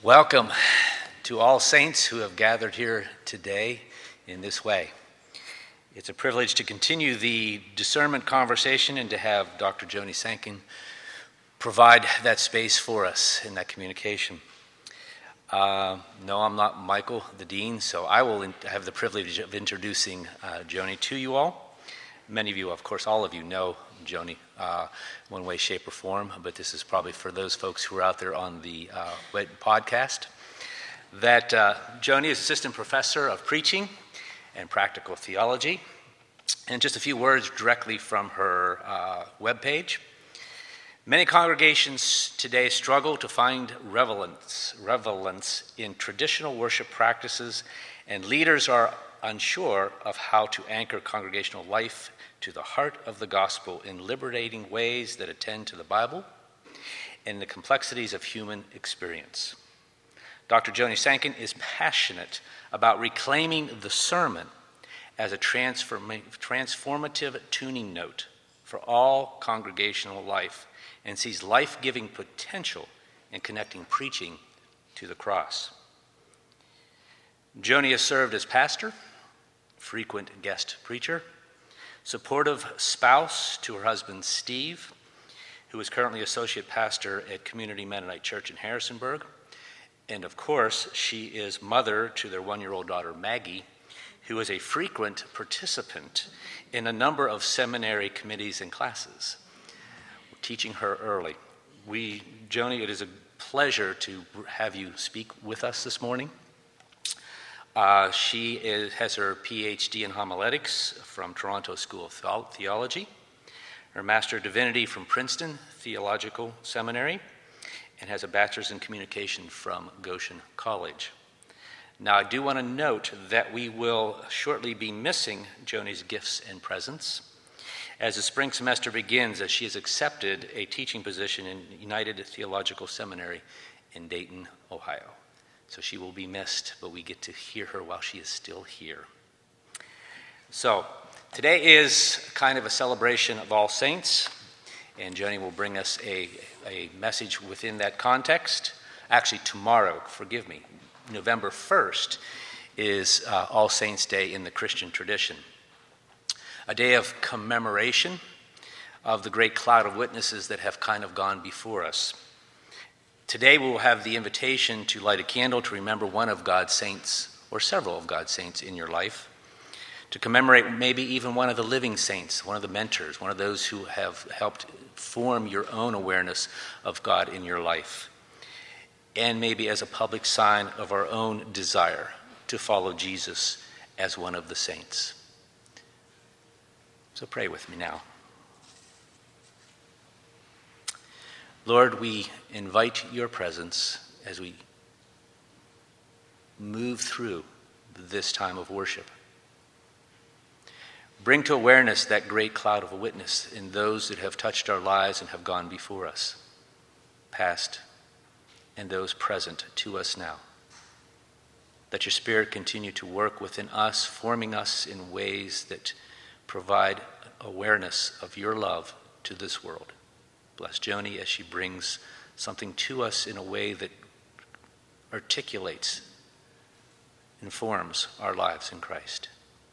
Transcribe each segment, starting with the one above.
Welcome to all saints who have gathered here today in this way. It's a privilege to continue the discernment conversation and to have Dr. Joni Sankin provide that space for us in that communication. No, I'm not Michael, the Dean, so I will have the privilege of introducing Joni to you all. Many of you, of course, all of you know Joni, one way, shape, or form, but this is probably for those folks who are out there on the podcast, that Joni is assistant professor of preaching and practical theology. And just a few words directly from her webpage. Many congregations today struggle to find relevance in traditional worship practices, and leaders are unsure of how to anchor congregational life to the heart of the gospel in liberating ways that attend to the Bible and the complexities of human experience. Dr. Joni Sankin is passionate about reclaiming the sermon as a transformative tuning note for all congregational life and sees life-giving potential in connecting preaching to the cross. Joni has served as pastor, frequent guest preacher, supportive spouse to her husband Steve, who is currently associate pastor at Community Mennonite Church in Harrisonburg. And of course, she is mother to their one-year-old daughter Maggie, who is a frequent participant in a number of seminary committees and classes, teaching her early. Joni, it is a pleasure to have you speak with us this morning. She has her PhD in homiletics from Toronto School of Theology, her Master of Divinity from Princeton Theological Seminary, and has a Bachelor's in Communication from Goshen College. Now, I do want to note that we will shortly be missing Joni's gifts and presence as the spring semester begins, as she has accepted a teaching position in United Theological Seminary in Dayton, Ohio. So she will be missed, but we get to hear her while she is still here. So today is kind of a celebration of all saints, and Joni will bring us a message within that context. Actually, tomorrow, forgive me, November 1st is All Saints' Day in the Christian tradition, a day of commemoration of the great cloud of witnesses that have kind of gone before us. Today we will have the invitation to light a candle to remember one of God's saints, or several of God's saints in your life, to commemorate maybe even one of the living saints, one of the mentors, one of those who have helped form your own awareness of God in your life, and maybe as a public sign of our own desire to follow Jesus as one of the saints. So pray with me now. Lord, we invite your presence as we move through this time of worship. Bring to awareness that great cloud of witness in those that have touched our lives and have gone before us, past and those present to us now. That your Spirit continue to work within us, forming us in ways that provide awareness of your love to this world. Bless Joni as she brings something to us in a way that articulates, informs our lives in Christ.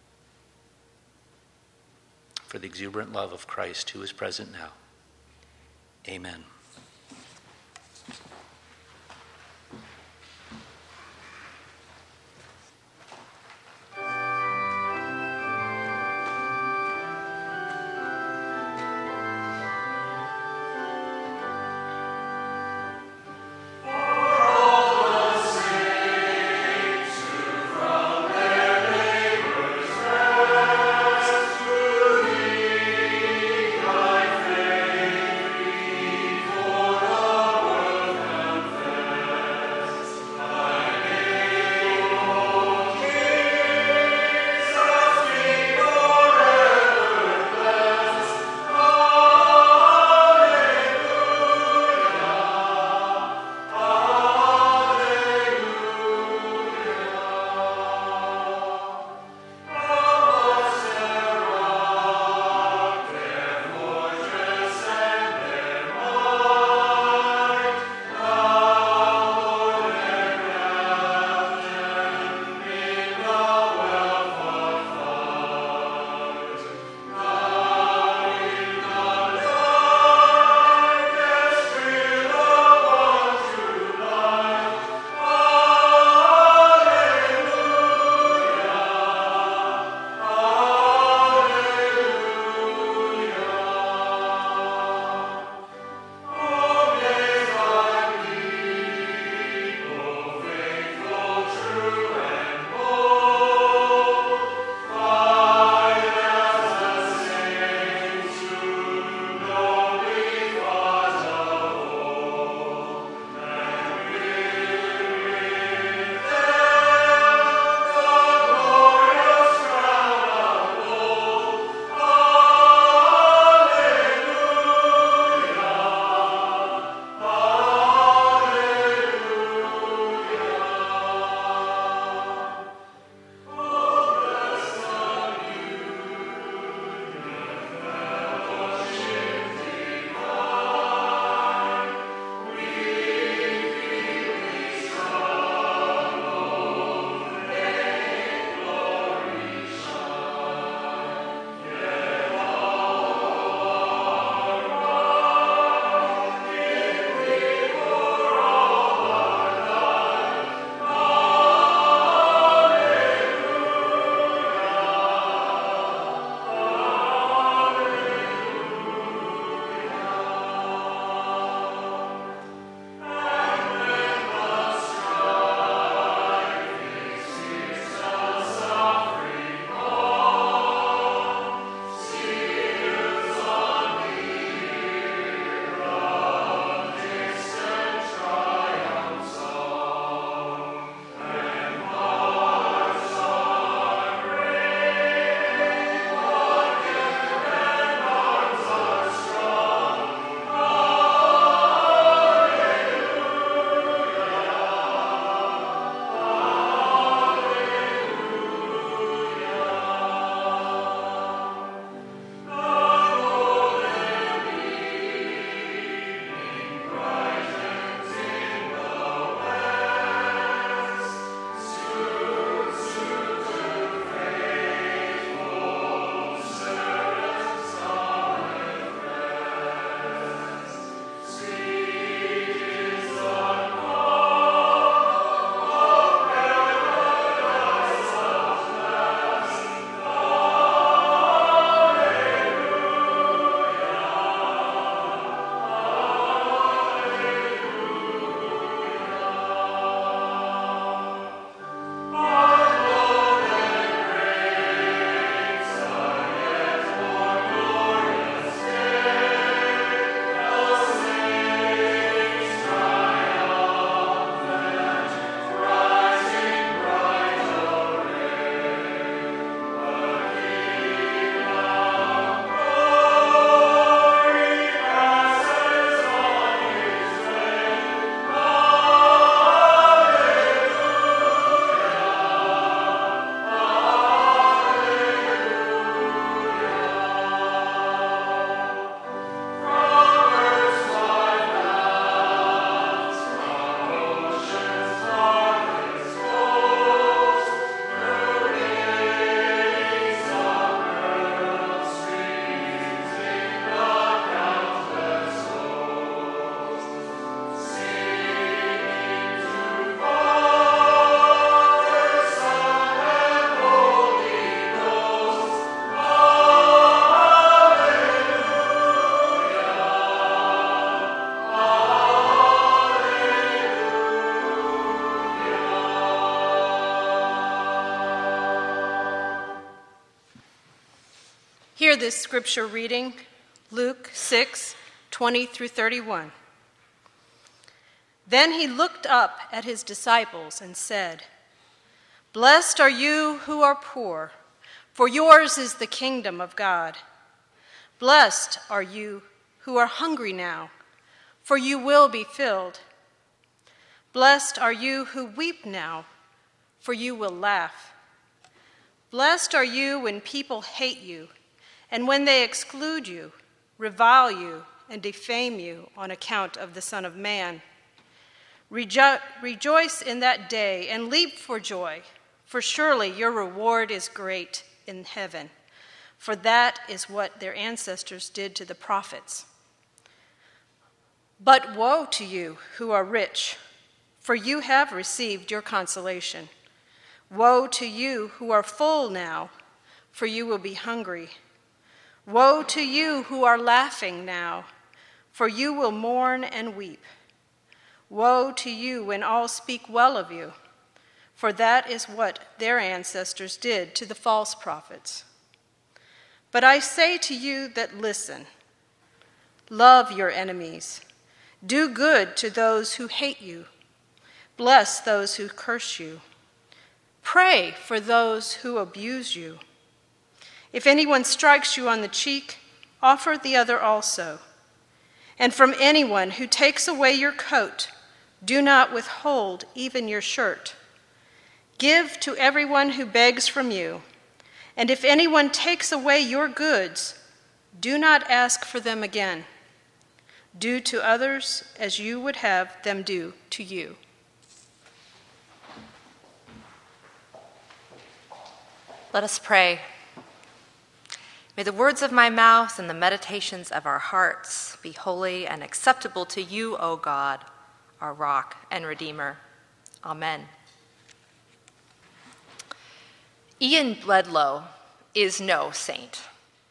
For the exuberant love of Christ who is present now. Amen. this scripture reading, Luke 6:20 through 31. Then he looked up at his disciples and said, "Blessed are you who are poor, for yours is the kingdom of God. Blessed are you who are hungry now, for you will be filled. Blessed are you who weep now, for you will laugh. Blessed are you when people hate you, and when they exclude you, revile you, and defame you on account of the Son of Man. Rejoice in that day and leap for joy, for surely your reward is great in heaven, for that is what their ancestors did to the prophets. But woe to you who are rich, for you have received your consolation. Woe to you who are full now, for you will be hungry. Woe to you who are laughing now, for you will mourn and weep. Woe to you when all speak well of you, for that is what their ancestors did to the false prophets. But I say to you that listen, love your enemies, do good to those who hate you, bless those who curse you, pray for those who abuse you. If anyone strikes you on the cheek, offer the other also. And from anyone who takes away your coat, do not withhold even your shirt. Give to everyone who begs from you. And if anyone takes away your goods, do not ask for them again. Do to others as you would have them do to you." Let us pray. May the words of my mouth and the meditations of our hearts be holy and acceptable to you, O God, our rock and redeemer. Amen. Ian Bledlow is no saint.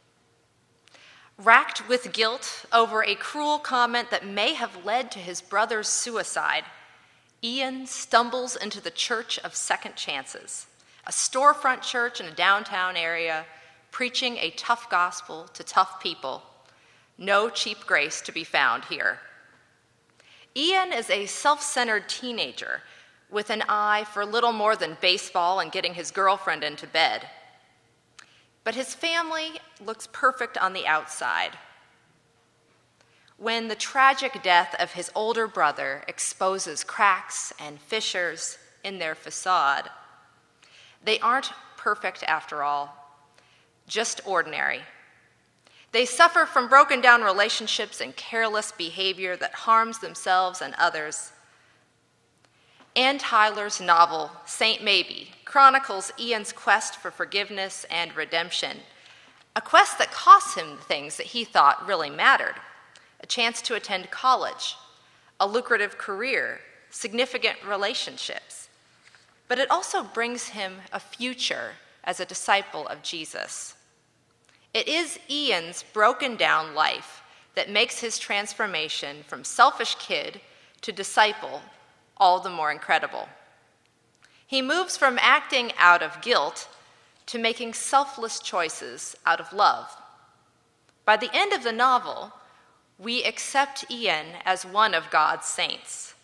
Racked with guilt over a cruel comment that may have led to his brother's suicide, Ian stumbles into the Church of Second Chances, a storefront church in a downtown area, preaching a tough gospel to tough people. No cheap grace to be found here. Ian is a self-centered teenager with an eye for little more than baseball and getting his girlfriend into bed. But his family looks perfect on the outside. When the tragic death of his older brother exposes cracks and fissures in their facade, they aren't perfect after all, just ordinary. They suffer from broken down relationships and careless behavior that harms themselves and others. Ann Tyler's novel, Saint Maybe, chronicles Ian's quest for forgiveness and redemption, a quest that costs him the things that he thought really mattered: a chance to attend college, a lucrative career, significant relationships. But it also brings him a future as a disciple of Jesus. It is Ian's broken down life that makes his transformation from selfish kid to disciple all the more incredible. He moves from acting out of guilt to making selfless choices out of love. By the end of the novel, we accept Ian as one of God's saints.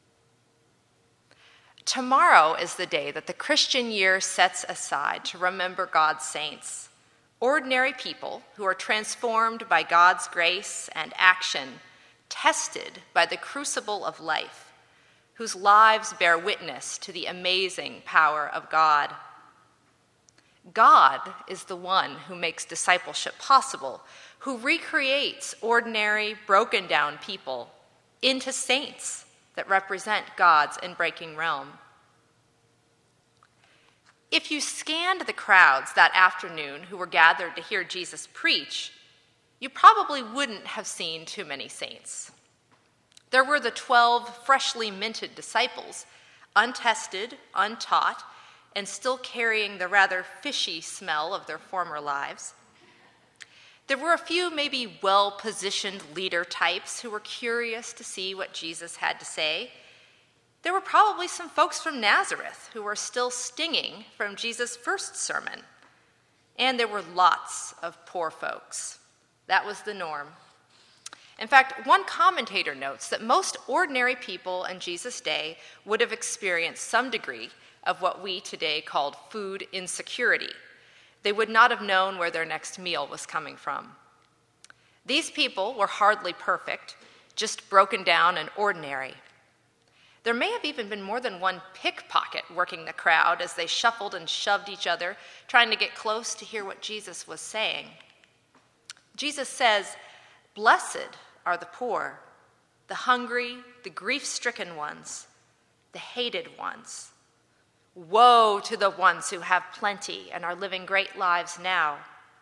Tomorrow is the day that the Christian year sets aside to remember God's saints, ordinary people who are transformed by God's grace and action, tested by the crucible of life, whose lives bear witness to the amazing power of God. God is the one who makes discipleship possible, who recreates ordinary, broken down people into saints that represent God's inbreaking realm. If you scanned the crowds that afternoon who were gathered to hear Jesus preach, you probably wouldn't have seen too many saints. There were the 12 freshly minted disciples, untested, untaught, and still carrying the rather fishy smell of their former lives. There were a few maybe well-positioned leader types who were curious to see what Jesus had to say. There were probably some folks from Nazareth who were still stinging from Jesus' first sermon. and there were lots of poor folks. That was the norm. In fact, one commentator notes that most ordinary people in Jesus' day would have experienced some degree of what we today call food insecurity. They would not have known where their next meal was coming from. These people were hardly perfect, just broken down and ordinary. There may have even been more than one pickpocket working the crowd as they shuffled and shoved each other, trying to get close to hear what Jesus was saying. Jesus says, "Blessed are the poor, the hungry, the grief-stricken ones, the hated ones. Woe to the ones who have plenty and are living great lives now."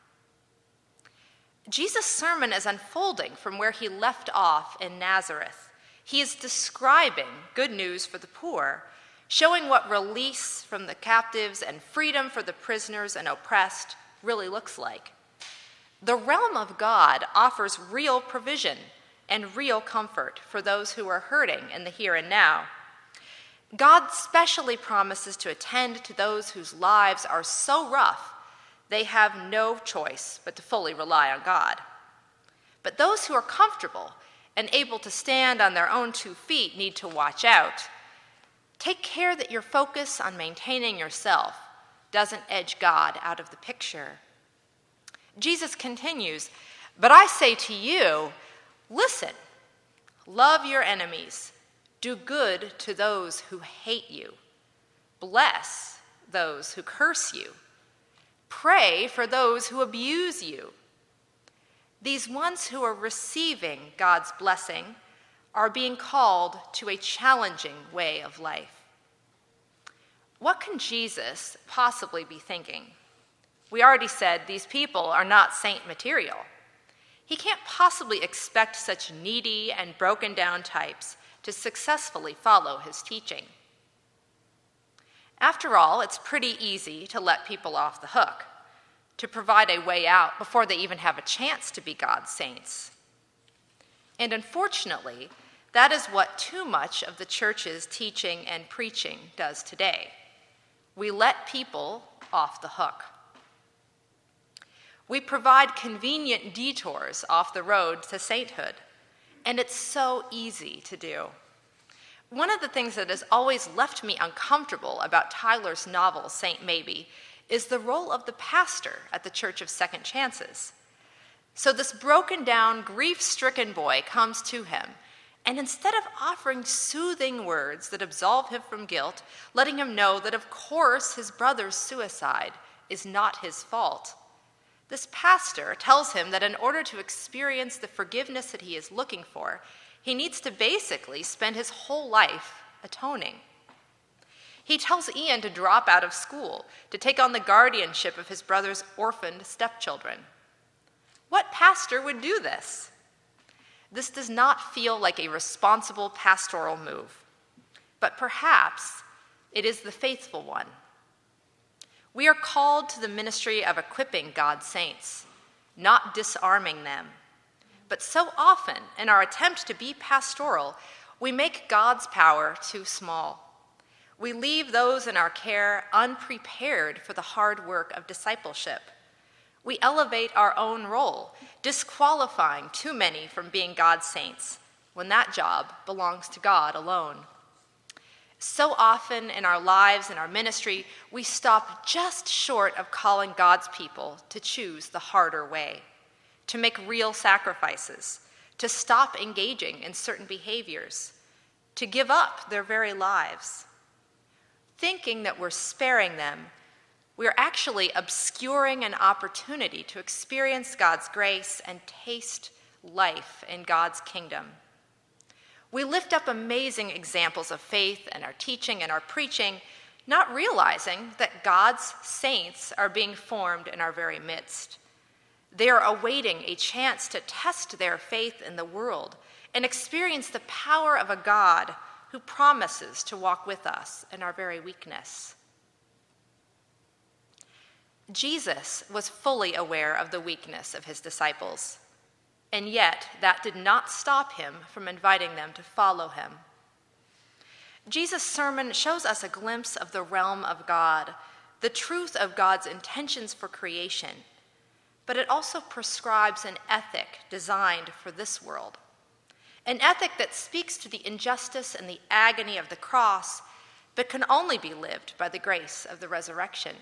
Jesus' sermon is unfolding from where he left off in Nazareth. He is describing good news for the poor, showing what release from the captives and freedom for the prisoners and oppressed really looks like. The realm of God offers real provision and real comfort for those who are hurting in the here and now. God specially promises to attend to those whose lives are so rough they have no choice but to fully rely on God. But those who are comfortable and able to stand on their own 2 feet need to watch out. Take care that your focus on maintaining yourself doesn't edge God out of the picture. Jesus continues, "But I say to you, listen, love your enemies, do good to those who hate you, bless those who curse you, pray for those who abuse you." These ones who are receiving God's blessing are being called to a challenging way of life. What can Jesus possibly be thinking? We already said these people are not saint material. He can't possibly expect such needy and broken down types to successfully follow his teaching. After all, it's pretty easy to let people off the hook, to provide a way out before they even have a chance to be God's saints. And unfortunately, that is what too much of the church's teaching and preaching does today. We let people off the hook. We provide convenient detours off the road to sainthood, and it's so easy to do. One of the things that has always left me uncomfortable about Tyler's novel, Saint Maybe, is the role of the pastor at the Church of Second Chances. So this broken down, grief-stricken boy comes to him, and instead of offering soothing words that absolve him from guilt, letting him know that of course his brother's suicide is not his fault, this pastor tells him that in order to experience the forgiveness that he is looking for, he needs to basically spend his whole life atoning. He tells Ian to drop out of school, to take on the guardianship of his brother's orphaned stepchildren. What pastor would do this? This does not feel like a responsible pastoral move, but perhaps it is the faithful one. We are called to the ministry of equipping God's saints, not disarming them. But so often, in our attempt to be pastoral, we make God's power too small. We leave those in our care unprepared for the hard work of discipleship. We elevate our own role, disqualifying too many from being God's saints, when that job belongs to God alone. So often in our lives and our ministry, we stop just short of calling God's people to choose the harder way, to make real sacrifices, to stop engaging in certain behaviors, to give up their very lives. Thinking that we're sparing them, we're actually obscuring an opportunity to experience God's grace and taste life in God's kingdom. We lift up amazing examples of faith in our teaching and our preaching, not realizing that God's saints are being formed in our very midst. They are awaiting a chance to test their faith in the world and experience the power of a God who promises to walk with us in our very weakness. Jesus was fully aware of the weakness of his disciples, and yet that did not stop him from inviting them to follow him. Jesus' sermon shows us a glimpse of the realm of God, the truth of God's intentions for creation, but it also prescribes an ethic designed for this world. An ethic that speaks to the injustice and the agony of the cross, but can only be lived by the grace of the resurrection.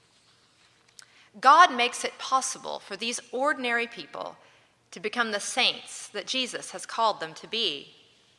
God makes it possible for these ordinary people to become the saints that Jesus has called them to be.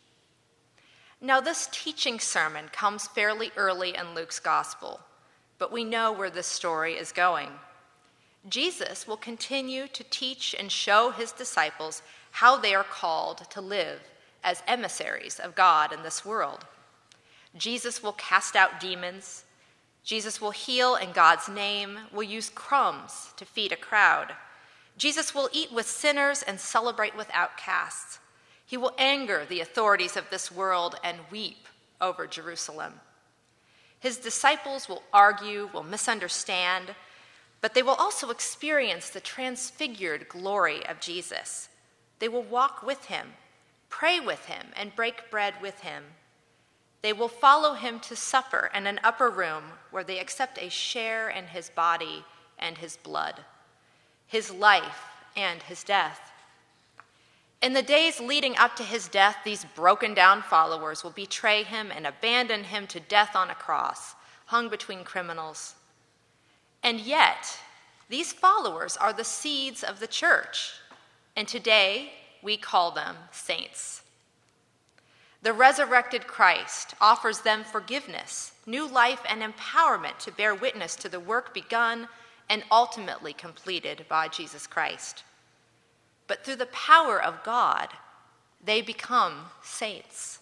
Now, this teaching sermon comes fairly early in Luke's gospel, but we know where this story is going. Jesus will continue to teach and show his disciples how they are called to live as emissaries of God in this world. Jesus will cast out demons. Jesus will heal in God's name, will use crumbs to feed a crowd. Jesus will eat with sinners and celebrate with outcasts. He will anger the authorities of this world and weep over Jerusalem. His disciples will argue, will misunderstand, but they will also experience the transfigured glory of Jesus. They will walk with him, pray with him, and break bread with him. They will follow him to supper in an upper room where they accept a share in his body and his blood, his life and his death. In the days leading up to his death, these broken down followers will betray him and abandon him to death on a cross, hung between criminals. And yet, these followers are the seeds of the church, and today we call them saints. The resurrected Christ offers them forgiveness, new life, and empowerment to bear witness to the work begun and ultimately completed by Jesus Christ. But through the power of God, they become saints.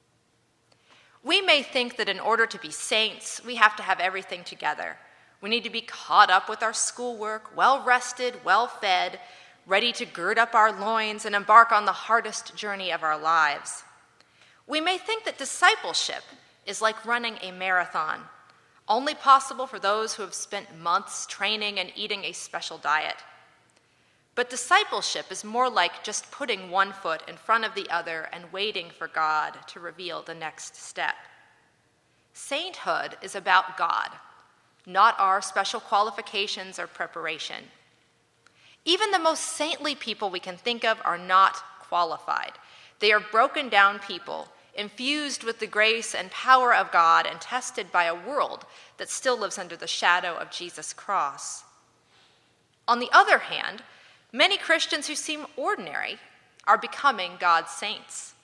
We may think that in order to be saints, we have to have everything together. We need to be caught up with our schoolwork, well-rested, well-fed, ready to gird up our loins and embark on the hardest journey of our lives. We may think that discipleship is like running a marathon, only possible for those who have spent months training and eating a special diet. But discipleship is more like just putting one foot in front of the other and waiting for God to reveal the next step. Sainthood is about God, not our special qualifications or preparation. Even the most saintly people we can think of are not qualified. They are broken down people, infused with the grace and power of God and tested by a world that still lives under the shadow of Jesus' cross. On the other hand, many Christians who seem ordinary are becoming God's saints.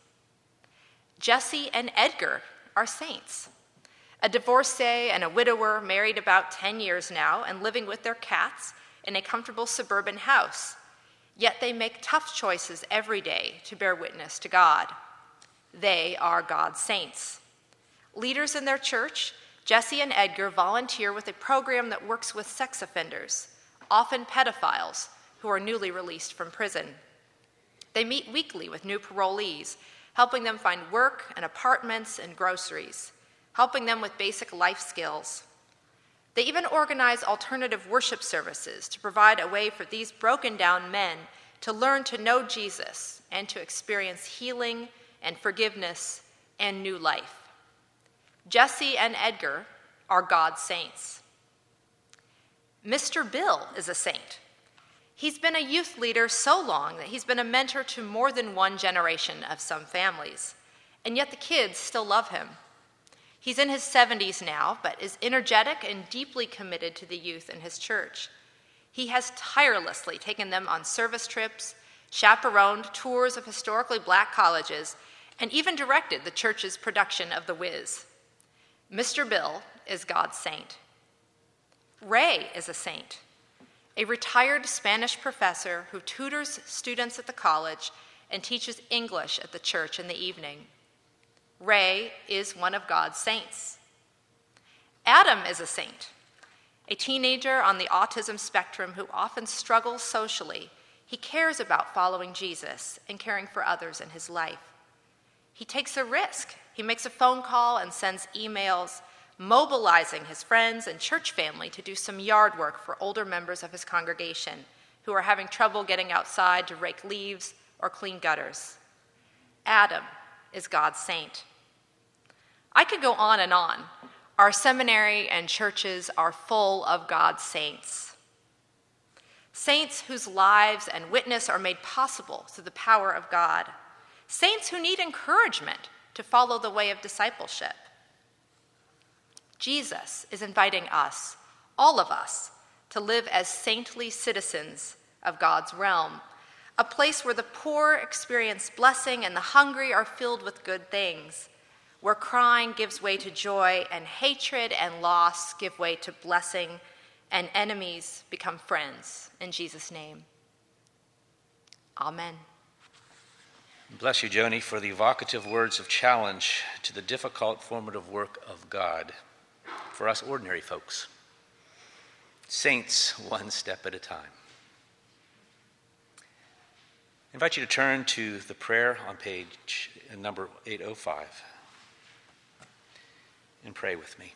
Jesse and Edgar are saints. A divorcee and a widower married about 10 years now and living with their cats in a comfortable suburban house. Yet they make tough choices every day to bear witness to God. They are God's saints. Leaders in their church, Jesse and Edgar volunteer with a program that works with sex offenders, often pedophiles, who are newly released from prison. They meet weekly with new parolees, helping them find work and apartments and groceries, helping them with basic life skills. They even organize alternative worship services to provide a way for these broken down men to learn to know Jesus and to experience healing and forgiveness and new life. Jesse and Edgar are God's saints. Mr. Bill is a saint. He's been a youth leader so long that he's been a mentor to more than one generation of some families, and yet the kids still love him. He's in his 70s now, but is energetic and deeply committed to the youth in his church. He has tirelessly taken them on service trips, chaperoned tours of historically black colleges, and even directed the church's production of The Wiz. Mr. Bill is God's saint. Ray is a saint, a retired Spanish professor who tutors students at the college and teaches English at the church in the evening. Ray is one of God's saints. Adam is a saint, a teenager on the autism spectrum who often struggles socially. He cares about following Jesus and caring for others in his life. He takes a risk. He makes a phone call and sends emails, mobilizing his friends and church family to do some yard work for older members of his congregation who are having trouble getting outside to rake leaves or clean gutters. Adam is God's saint. I could go on and on. Our seminary and churches are full of God's saints. Saints whose lives and witness are made possible through the power of God. Saints who need encouragement to follow the way of discipleship. Jesus is inviting us, all of us, to live as saintly citizens of God's realm, a place where the poor experience blessing and the hungry are filled with good things, where crying gives way to joy and hatred and loss give way to blessing and enemies become friends. In Jesus' name, amen. Bless you, Joni, for the evocative words of challenge to the difficult formative work of God for us ordinary folks. Saints, one step at a time. I invite you to turn to the prayer on page number 805 and pray with me.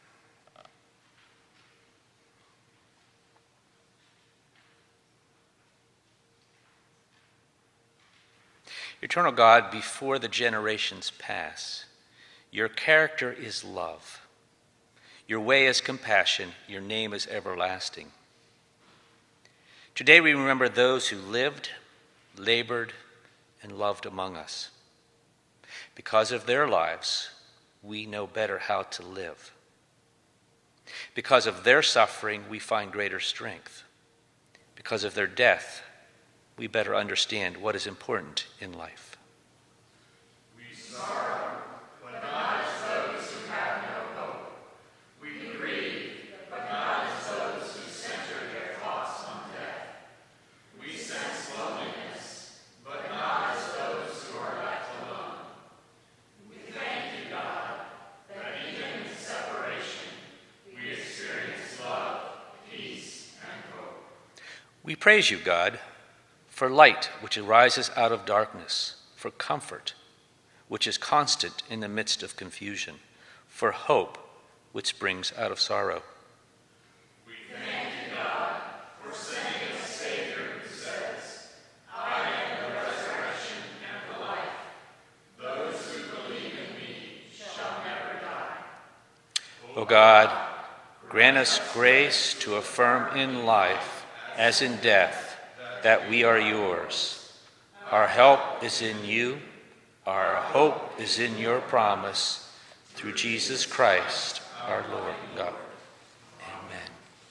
Eternal God, before the generations pass, your character is love. Your way is compassion. Your name is everlasting. Today we remember those who lived, labored, and loved among us. Because of their lives, we know better how to live. Because of their suffering, we find greater strength. Because of their death, we better understand what is important in life. We sorrow, but not as those who have no hope. We grieve, but not as those who center their thoughts on death. We sense loneliness, but not as those who are left alone. We thank you, God, that even in separation, we experience love, peace, and hope. We praise you, God, for light which arises out of darkness, for comfort which is constant in the midst of confusion, for hope which springs out of sorrow. We thank you, God, for sending a Savior who says, I am the resurrection and the life. Those who believe in me shall never die. O God, grant us grace to affirm in life as in death that we are yours. Our help is in you. Our hope is in your promise. Through Jesus Christ, our Lord God. Amen.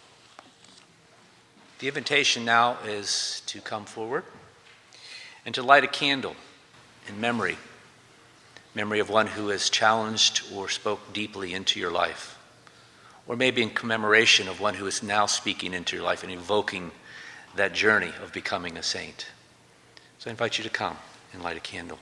The invitation now is to come forward and to light a candle in memory of one who has challenged or spoke deeply into your life, or maybe in commemoration of one who is now speaking into your life and evoking that journey of becoming a saint. So I invite you to come and light a candle.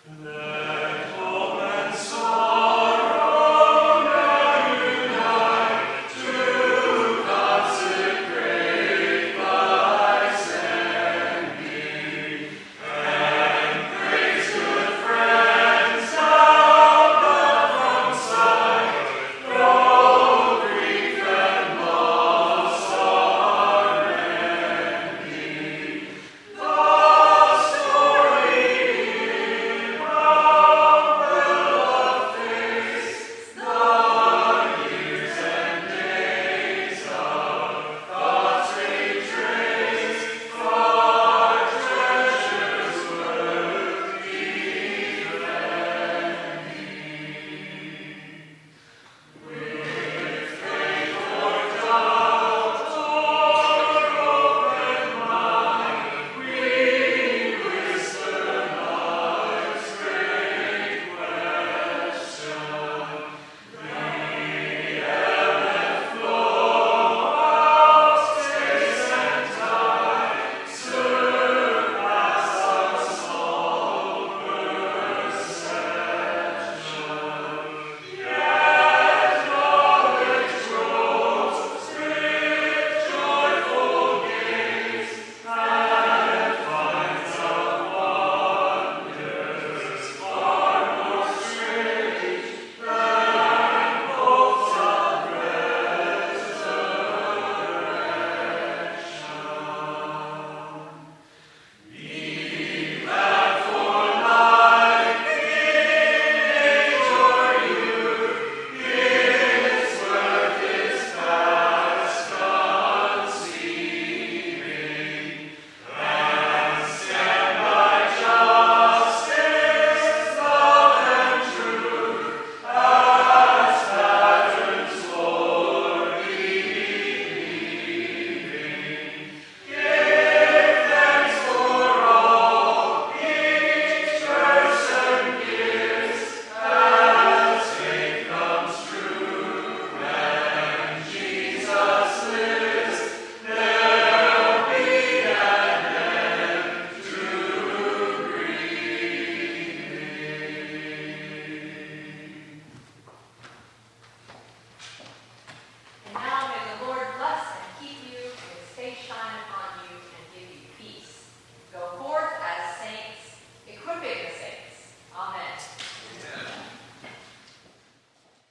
And now may the Lord bless and keep you, and his face shine upon you.